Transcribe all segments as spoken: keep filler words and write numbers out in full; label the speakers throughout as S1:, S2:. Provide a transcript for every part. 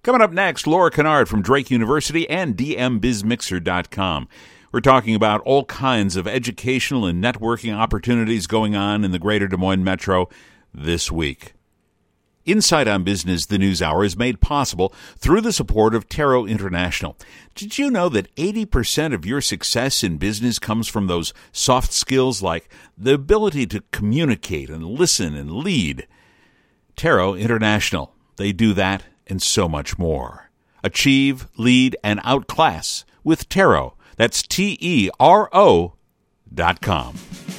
S1: Coming up next, Laura Kennard from Drake University and D M biz mixer dot com. We're talking about all kinds of educational and networking opportunities going on in the greater Des Moines metro this week. Insight on Business, the News Hour, is made possible through the support of Taro International. Did you know that eighty percent of your success in business comes from those soft skills like the ability to communicate and listen and lead? Taro International, they do that and so much more. Achieve, lead, and outclass with Taro. That's T E R O dot com.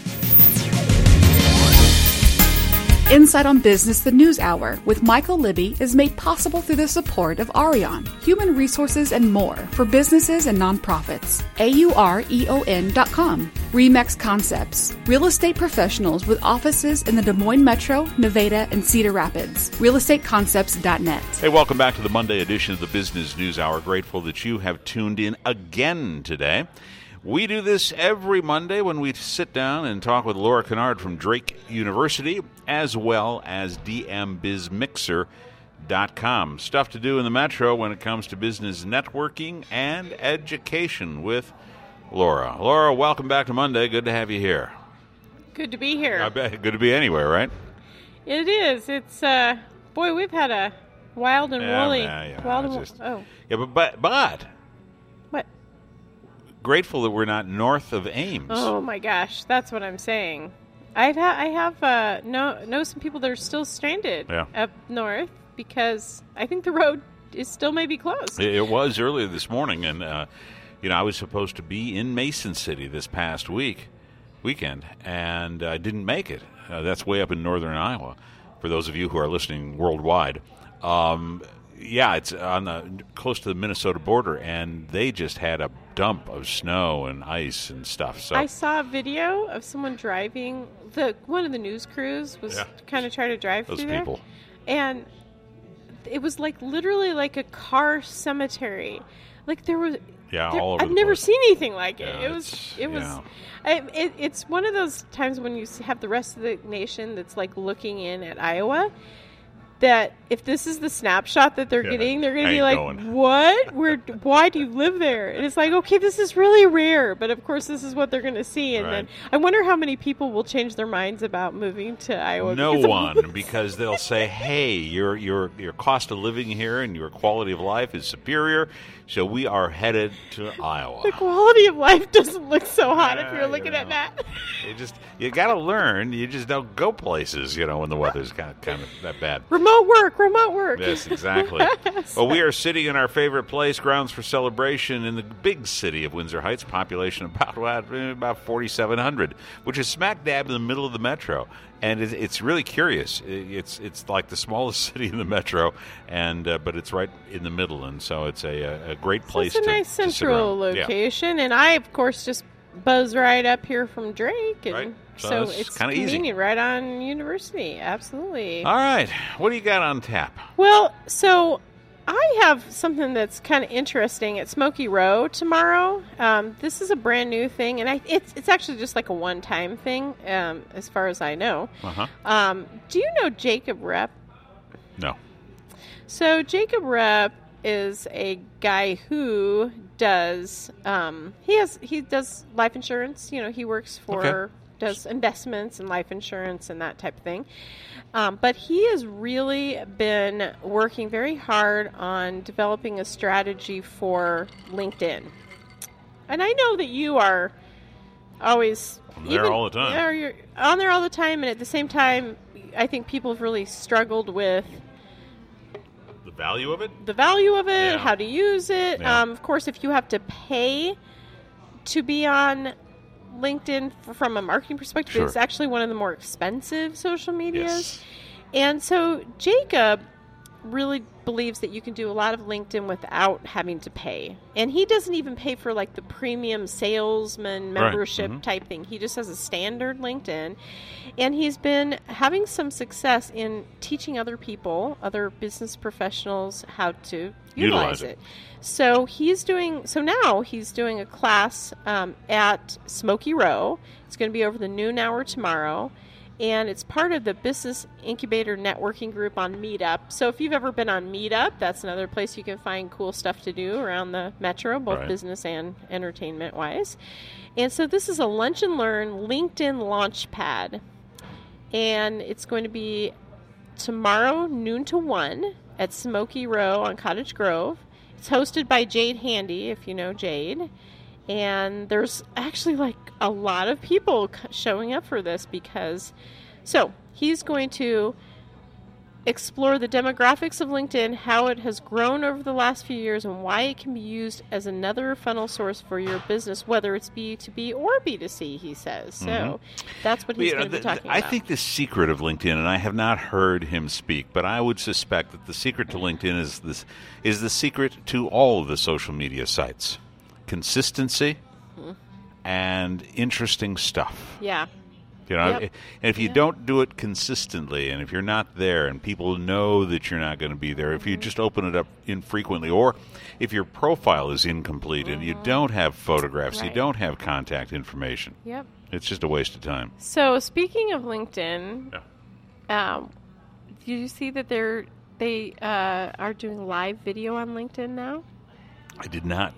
S2: Insight on Business, the News Hour, with Michael Libby is made possible through the support of Aureon, Human Resources and More for businesses and nonprofits. A U R E O N dot com. Remax Concepts, real estate professionals with offices in the Des Moines Metro, Nevada, and Cedar Rapids. real estate concepts dot net.
S1: Hey, welcome back to the Monday edition of the Business News Hour. Grateful that you have tuned in again today. We do this every Monday when we sit down and talk with Laura Kennard from Drake University, as well as D M biz mixer dot com. Stuff to do in the Metro when it comes to business networking and education with Laura. Laura, welcome back to Monday. Good to have you here.
S3: Good to be here.
S1: I bet. Good to be anywhere, right?
S3: It is. It's, uh, boy, we've had a wild and
S1: Yeah,
S3: woolly.
S1: yeah, yeah.
S3: Wild
S1: It's
S3: and
S1: just-
S3: oh,
S1: Yeah, but, but, but
S3: what?
S1: grateful that we're not north of Ames.
S3: Oh my gosh, that's what I'm saying. I've ha- I have uh, know know some people that are still stranded
S1: Yeah.
S3: up north because I think the road is still maybe closed.
S1: It, it was earlier this morning, and uh, you know I was supposed to be in Mason City this past week, weekend, and I didn't make it. Uh, that's way up in northern Iowa. For those of you who are listening worldwide, um, yeah, it's on the close to the Minnesota border, and they just had a dump of snow and ice and stuff. So
S3: I saw a video of someone driving. The one of the news crews was
S1: Yeah.
S3: kind of trying to drive
S1: those
S3: through
S1: people.
S3: there, and it was like literally like a car cemetery. Like there was.
S1: Yeah,
S3: There-
S1: all over
S3: I've
S1: the
S3: never
S1: place.
S3: seen anything like it.
S1: Yeah,
S3: it was.
S1: it's-
S3: It was.
S1: yeah.
S3: I, it, it's one of those times when you s- have the rest of the nation that's like looking in at Iowa. That if this is the snapshot that they're
S1: Yeah,
S3: getting, they're going
S1: I
S3: to be
S1: ain't
S3: like,
S1: going.
S3: "What? Where? Why do you live there?" And it's like, okay, this is really rare, but of course, this is what they're going to see. And
S1: Right.
S3: then I wonder how many people will change their minds about moving to Iowa.
S1: No
S3: because of
S1: one,
S3: this.
S1: because they'll say, "Hey, your your your cost of living here and your quality of life is superior, so we are headed to Iowa."
S3: The quality of life doesn't look so hot if
S1: Yeah,
S3: you're
S1: you
S3: looking at
S1: know.
S3: that.
S1: You just you got to learn. You just don't go places, you know, when the weather's kind of kind of that bad.
S3: Remote work, remote work.
S1: Yes, exactly. Well, we are sitting in our favorite place, grounds for celebration, in the big city of Windsor Heights, population about what, eh, about forty-seven hundred, which is smack dab in the middle of the metro. And it, it's really curious. It- It's it's like the smallest city in the metro, and uh, but it's right in the middle, and so it's a a, a great place.
S3: It's a
S1: to,
S3: nice
S1: to sit
S3: central
S1: around. Yeah.
S3: location, and I, of course, just buzz right up here from Drake, and
S1: Right. So
S3: so,
S1: it's
S3: it's
S1: kinda easy.
S3: convenient, right on University. Absolutely.
S1: All right, what do you got on tap?
S3: Well, so I have something that's kind of interesting at Smoky Row tomorrow. Um, this is a brand new thing, and I, it's it's actually just like a one time thing, um, as far as I know.
S1: Uh huh.
S3: Um, do you know Jacob Rep?
S1: No.
S3: So Jacob Rep is a guy who does um, he has he does life insurance. You know, he works for
S1: Okay.
S3: does investments and life insurance and that type of thing. Um, but he has really been working very hard on developing a strategy for LinkedIn. And I know that you are always
S1: I'm there all the time.
S3: Yeah, you're on there all the time, and at the same time, I think people have really struggled with
S1: The value of it?
S3: the value of it,
S1: Yeah.
S3: how to use it.
S1: Yeah.
S3: Um, of course, if you have to pay to be on LinkedIn f- from a marketing perspective,
S1: Sure.
S3: it's actually one of the more expensive social medias.
S1: Yes.
S3: And so Jacob really believes that you can do a lot of LinkedIn without having to pay. And he doesn't even pay for like the premium salesman
S1: Right.
S3: membership
S1: Mhm.
S3: type thing. He just has a standard LinkedIn. And he's been having some success in teaching other people, other business professionals, how to
S1: Utilize
S3: utilize,
S1: it.
S3: it. So he's doing, so now he's doing a class um, at Smoky Row. It's going to be over the noon hour tomorrow. and it's part of the Business Incubator Networking Group on Meetup. So if you've ever been on Meetup, that's another place you can find cool stuff to do around the metro, both
S1: Right.
S3: business and entertainment-wise. And so this is a Lunch and Learn LinkedIn Launchpad, and it's going to be tomorrow, noon to one, at Smoky Row on Cottage Grove. It's hosted by Jade Handy, if you know Jade. And there's actually like a lot of people c- showing up for this because, so he's going to explore the demographics of LinkedIn, how it has grown over the last few years, and why it can be used as another funnel source for your business, whether it's B two B or B two C, he says. So
S1: Mm-hmm.
S3: that's what he's
S1: You know,
S3: going to be
S1: the-
S3: talking
S1: I
S3: about.
S1: think the secret of LinkedIn, and I have not heard him speak, but I would suspect that the secret to LinkedIn is this is the secret to all of the social media sites: consistency
S3: Mm-hmm.
S1: and interesting stuff.
S3: Yeah.
S1: You know,
S3: Yep.
S1: and if you
S3: Yeah.
S1: don't do it consistently, and if you're not there, and people know that you're not going to be there, if you
S3: Mm-hmm.
S1: just open it up infrequently, or if your profile is incomplete and you don't have photographs, you
S3: Mm-hmm. Right.
S1: don't have contact information,
S3: Yep.
S1: it's just a waste of time.
S3: So speaking of LinkedIn,
S1: Yeah.
S3: um, do you see that they're they uh, are doing live video on LinkedIn now?
S1: I did not.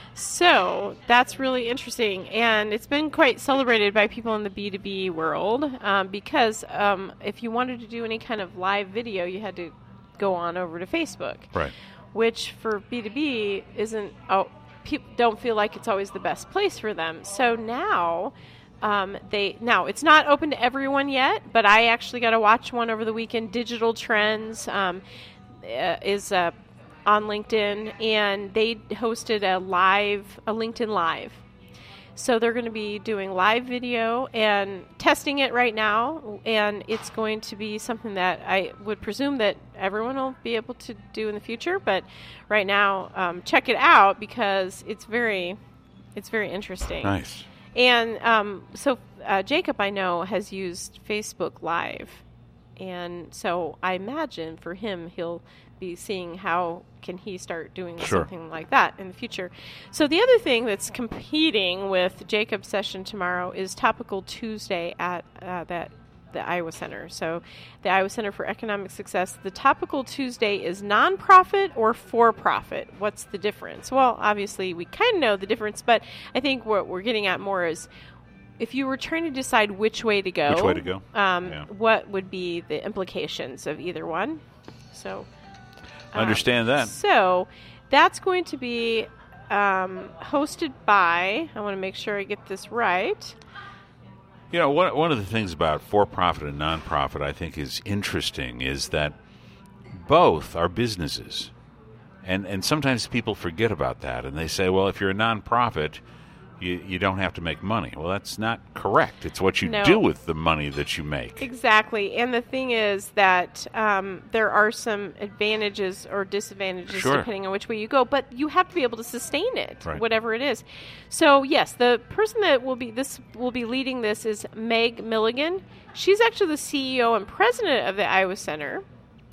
S3: So that's really interesting, and it's been quite celebrated by people in the B two B world um, because um, if you wanted to do any kind of live video, you had to go on over to Facebook,
S1: Right.
S3: which for B two B isn't. Oh, people don't feel like it's always the best place for them. So now. Um, they now it's not open to everyone yet, but I actually got to watch one over the weekend. Digital Trends um, uh, is uh, on LinkedIn, and they hosted a live, a LinkedIn Live. So they're going to be doing live video and testing it right now, and it's going to be something that I would presume that everyone will be able to do in the future. But right now, um, check it out because it's very, it's very interesting.
S1: Nice.
S3: And um, so uh, Jacob, I know, has used Facebook Live. And so I imagine for him, he'll be seeing how can he start doing
S1: Sure.
S3: something like that in the future. So the other thing that's competing with Jacob's session tomorrow is Topical Tuesday at uh, that the Iowa Center. So the Iowa Center for Economic Success. The Topical Tuesday is nonprofit or for-profit. What's the difference? Well, obviously we kind of know the difference, but I think what we're getting at more is if you were trying to decide which way to go,
S1: Which way to go?
S3: Um,
S1: Yeah.
S3: what would be the implications of either one? So um,
S1: Understand that.
S3: So that's going to be um, hosted by, I want to make sure I get this right.
S1: You know, one, one of the things about for-profit and non-profit I think is interesting is that both are businesses. And and sometimes people forget about that, and they say, well, if you're a non-profit, you, you don't have to make money. Well, that's not correct. It's what you
S3: No.
S1: do with the money that you make.
S3: Exactly. And the thing is that um, there are some advantages or disadvantages
S1: Sure.
S3: depending on which way you go, but you have to be able to sustain it,
S1: Right.
S3: whatever it is. So, yes, the person that will be this will be leading this is Meg Milligan. She's actually the C E O and president of the Iowa Center,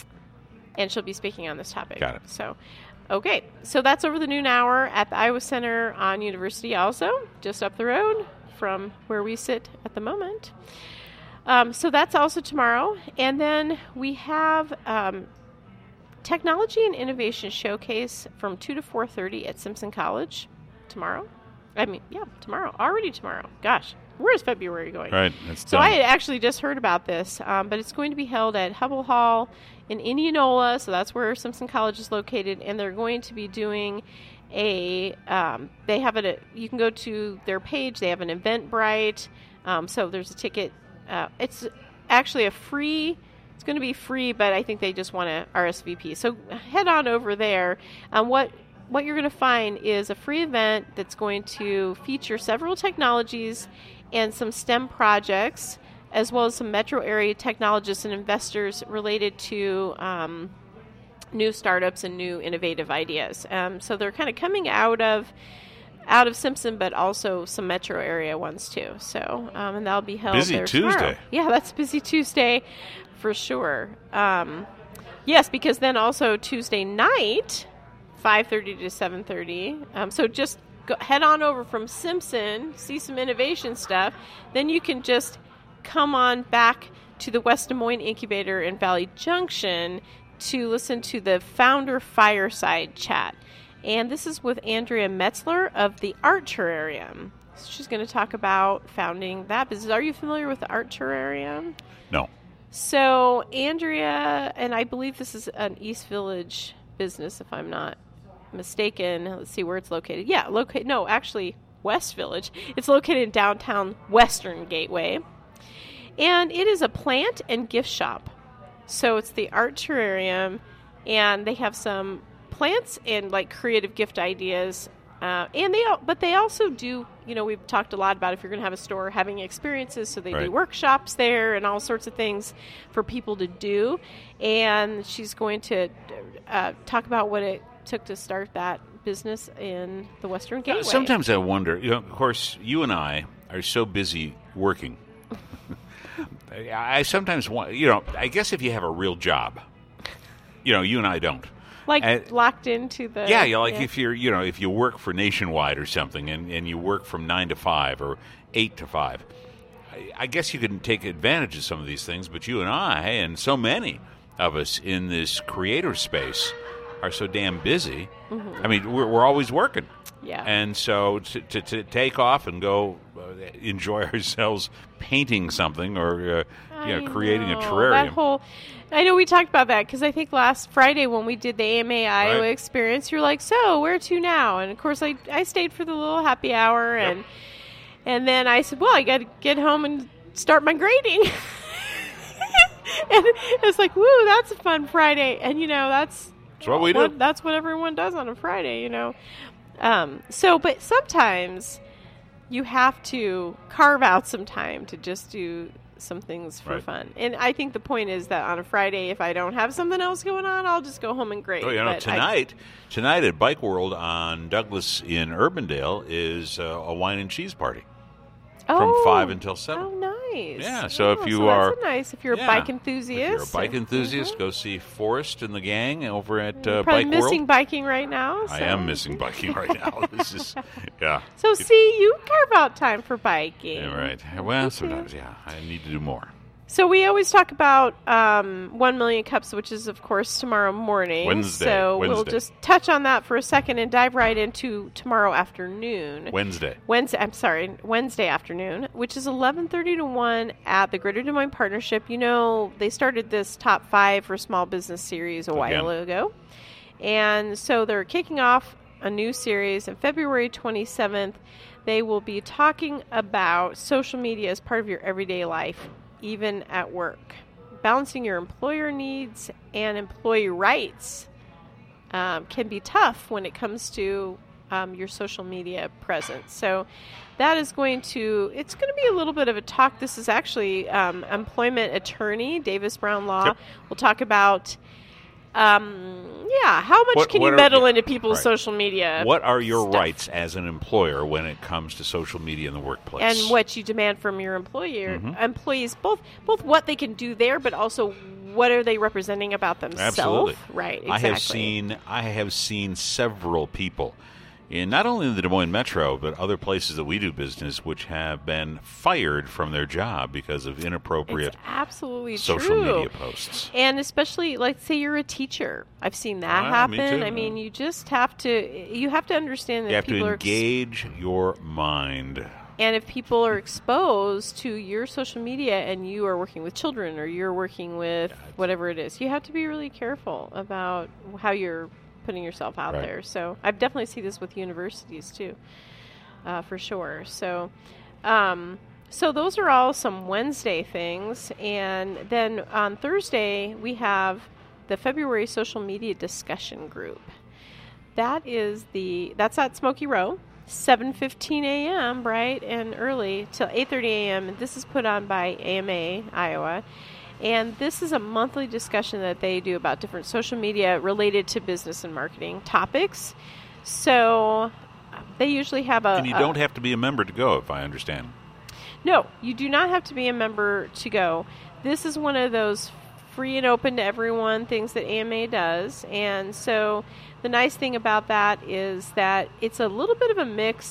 S3: and she'll be speaking on this topic.
S1: Got it.
S3: So, okay. So that's over the noon hour at the Iowa Center on University also, just up the road from where we sit at the moment. Um, so that's also tomorrow. And then we have um, Technology and Innovation Showcase from two to four thirty at Simpson College tomorrow. I mean, yeah, tomorrow. Already tomorrow. Gosh, where is February going?
S1: Right. That's
S3: So
S1: done.
S3: I had actually just heard about this, um, but it's going to be held at Hubble Hall in Indianola, so that's where Simpson College is located, and they're going to be doing a, um, they have it, you can go to their page, they have an Eventbrite, um, so there's a ticket. Uh, it's actually a free, it's going to be free, but I think they just want to R S V P. So head on over there. Um, what what you're going to find is a free event that's going to feature several technologies and some STEM projects, as well as some metro area technologists and investors related to um, new startups and new innovative ideas. Um, so they're kind of coming out of out of Simpson, but also some metro area ones too. So um, and that'll be held
S1: Busy
S3: there
S1: Tuesday.
S3: tomorrow. Yeah, that's busy Tuesday for sure. Um, yes, because then also Tuesday night, five thirty to seven thirty. Um, so just go, head on over from Simpson, see some innovation stuff. Then you can just come on back to the West Des Moines Incubator in Valley Junction to listen to the Founder Fireside Chat. And this is with Andrea Metzler of the Art Terrarium. So she's going to talk about founding that business. Are you familiar with the Art Terrarium?
S1: No.
S3: So Andrea, and I believe this is an East Village business, if I'm not mistaken. Let's see where it's located. Yeah, locate. No, actually, West Village. It's located in downtown Western Gateway. And it is a plant and gift shop. So it's the Art Terrarium, and they have some plants and like creative gift ideas. Uh, and they, but they also do, you know, we've talked a lot about if you're going to have a store, having experiences. So they
S1: right.
S3: do workshops there and all sorts of things for people to do. And she's going to uh, talk about what it took to start that business in the Western Gateway.
S1: Sometimes I wonder, you know, of course, you and I are so busy working. I sometimes want, you know, I guess if you have a real job, you know, you and I don't.
S3: Like
S1: and,
S3: locked into the...
S1: Yeah, you know, like
S3: yeah.
S1: if you're, you know, if you work for Nationwide or something and, and you work from nine to five or eight to five, I, I guess you can take advantage of some of these things, but you and I and so many of us in this creator space are so damn busy. Mm-hmm. I mean, we're, we're always working.
S3: Yeah.
S1: And so to, to, to take off and go uh, enjoy ourselves painting something or uh, you know, creating
S3: know.
S1: a terrarium.
S3: That whole, I know we talked about that because I think last Friday when we did the A M A Iowa
S1: right.
S3: experience, you're like, so where to now? And of course, I, I stayed for the little happy hour.
S1: Yep.
S3: And and then I said, well, I got to get home and start my grading. And it's like, woo, that's a fun Friday. And, you know, that's,
S1: that's what we do.
S3: What, that's what everyone does on a Friday, you know. Um, so, but sometimes you have to carve out some time to just do some things for
S1: right.
S3: fun. And I think the point is that on a Friday, if I don't have something else going on, I'll just go home and grade.
S1: Oh, you know,
S3: but
S1: tonight, I, tonight at Bike World on Douglas in Urbandale is uh, a wine and cheese party
S3: oh,
S1: from five until seven.
S3: Oh, nice.
S1: Yeah, so
S3: oh,
S1: if you
S3: so
S1: are...
S3: That's nice. If you're
S1: yeah,
S3: a bike enthusiast.
S1: If you're a bike enthusiast,
S3: mm-hmm.
S1: go see Forrest and the gang over at uh,
S3: you're probably
S1: Bike
S3: missing
S1: World.
S3: biking right now. So.
S1: I am missing biking right now. This is, yeah.
S3: So, see, you carve out time for biking.
S1: Yeah, right. Well, sometimes, yeah. I need to do more.
S3: So we always talk about um, One Million Cups, which is, of course, tomorrow morning.
S1: Wednesday.
S3: So
S1: Wednesday.
S3: we'll just touch on that for a second and dive right into tomorrow afternoon.
S1: Wednesday.
S3: Wednesday. I'm sorry, Wednesday afternoon, which is eleven thirty to one at the Greater Des Moines Partnership. You know, they started this Top Five for Small Business series a while
S1: Again.
S3: ago. And so they're kicking off a new series on February twenty-seventh. They will be talking about social media as part of your everyday life, even at work. Balancing your employer needs and employee rights um, can be tough when it comes to um, your social media presence. So that is going to, it's going to be a little bit of a talk. This is actually um, employment attorney, Davis Brown Law.
S1: Yep.
S3: We'll talk about Um, yeah, how much
S1: What-
S3: can
S1: what
S3: you
S1: are-
S3: meddle
S1: yeah,
S3: into people's
S1: right.
S3: social media?
S1: What are your
S3: stuff?
S1: rights as an employer when it comes to social media in the workplace?
S3: And what you demand from your employer
S1: Mhm.
S3: employees, both both what they can do there, but also what are they representing about themselves?
S1: Absolutely.
S3: Right. Exactly.
S1: I have seen I have seen several people in not only in the Des Moines Metro but other places that we do business which have been fired from their job because of inappropriate
S3: It's absolutely
S1: social
S3: true.
S1: media posts.
S3: And especially, like, say you're a teacher. I've seen that
S1: Ah, me
S3: happen.
S1: too.
S3: I mean, you just have to you have to understand that
S1: You have
S3: people
S1: to
S3: are ex-
S1: engage your mind.
S3: and if people are exposed to your social media and you are working with children or you're working with whatever it is, you have to be really careful about how you're putting yourself out
S1: Right.
S3: there. So I've definitely seen this with universities too, uh, for sure. So, um, so those are all some Wednesday things. And then on Thursday, we have the February social media discussion group. That is the, that's at Smoky Row. seven fifteen a.m., bright and early, till eight thirty a.m. And this is put on by A M A Iowa. And this is a monthly discussion that they do about different social media related to business and marketing topics. So they usually have a...
S1: And you
S3: a-
S1: don't have to be a member to go, if I understand.
S3: No, you do not have to be a member to go. This is one of those free and open to everyone things that A M A does. And so the nice thing about that is that it's a little bit of a mix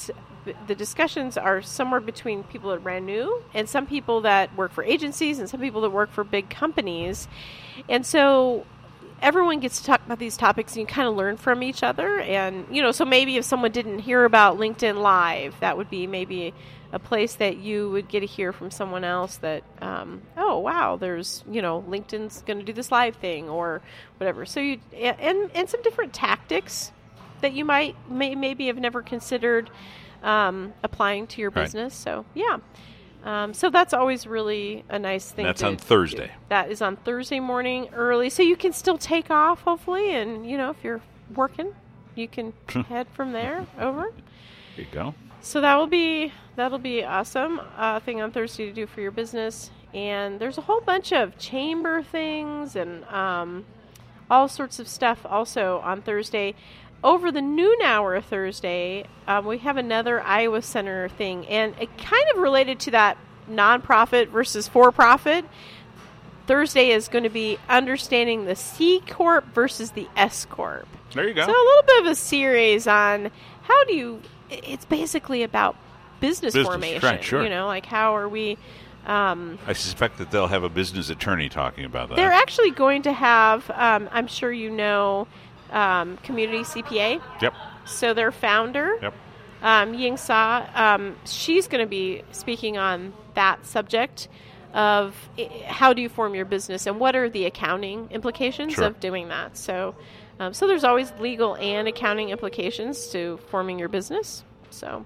S3: the discussions are somewhere between people that are brand new and some people that work for agencies and some people that work for big companies. And so everyone gets to talk about these topics and you kind of learn from each other. And, you know, so maybe if someone didn't hear about LinkedIn Live, that would be maybe a place that you would get to hear from someone else that, um, oh, wow, there's, you know, LinkedIn's going to do this live thing or whatever. So you, and, and some different tactics that you might may, maybe have never considered um, applying to your business. Right. So, yeah. Um, so that's always really a nice thing.
S1: That's
S3: to,
S1: on Thursday.
S3: To, that is on Thursday morning early. So you can still take off, hopefully. And, you know, if you're working, you can head from there over.
S1: There you go.
S3: So that will be, that'll be awesome uh, thing on Thursday to do for your business. And there's a whole bunch of chamber things and um, all sorts of stuff also on Thursday. Over the noon hour Thursday, um, we have another Iowa Center thing, and it kind of related to that nonprofit versus for-profit. Thursday is going to be understanding the C Corp versus the S Corp.
S1: There you go.
S3: So a little bit of a series on how do you, it's basically about business,
S1: business
S3: formation.
S1: Right, sure.
S3: You know, like how are we... Um,
S1: I suspect that they'll have a business attorney talking about that.
S3: They're actually going to have, um, I'm sure you know... Um, Community C P A.
S1: Yep.
S3: So their founder,
S1: yep.
S3: um, Ying Sa, um, she's going to be speaking on that subject of I- how do you form your business and what are the accounting implications
S1: Sure.
S3: of doing that. So, um, so there's always legal and accounting implications to forming your business. So,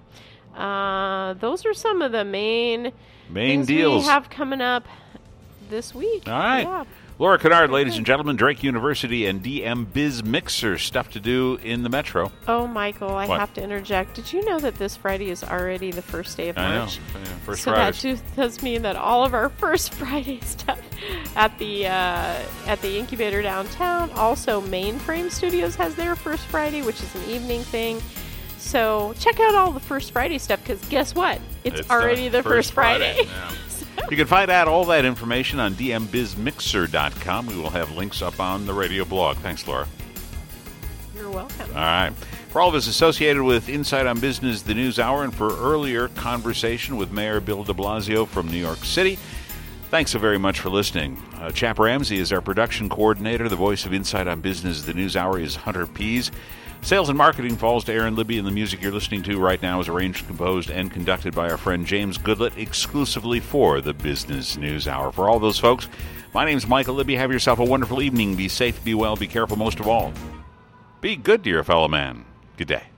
S3: uh, those are some of the main
S1: main
S3: things
S1: deals
S3: we have coming up this week.
S1: All right.
S3: Yeah.
S1: Laura Kennard, ladies and gentlemen, Drake University and D M Biz Mixer, stuff to do in the Metro.
S3: Oh, Michael, I
S1: What?
S3: have to interject. Did you know that this Friday is already the first day of
S1: I know.
S3: March?
S1: Yeah, First
S3: so
S1: Fridays.
S3: that just does mean that all of our First Friday stuff at the uh, at the incubator downtown. Also, Mainframe Studios has their First Friday, which is an evening thing. So check out all the First Friday stuff because guess what? It's,
S1: It's
S3: already the, First Friday.
S1: Friday. Yeah. You can find out all that information on d m biz mixer dot com. We will have links up on the radio blog. Thanks, Laura.
S3: You're welcome.
S1: All right. For all of us associated with Insight on Business, the News Hour, and for earlier conversation with Mayor Bill de Blasio from New York City, thanks so very much for listening. Uh, Chap Ramsey is our production coordinator. The voice of Insight on Business, the News Hour, is Hunter Pease. Sales and marketing falls to Aaron Libby, and the music you're listening to right now is arranged, composed, and conducted by our friend James Goodlett exclusively for the Business News Hour. For all those folks, my name's Michael Libby. Have yourself a wonderful evening. Be safe, be well, be careful, most of all. Be good to your fellow man. Good day.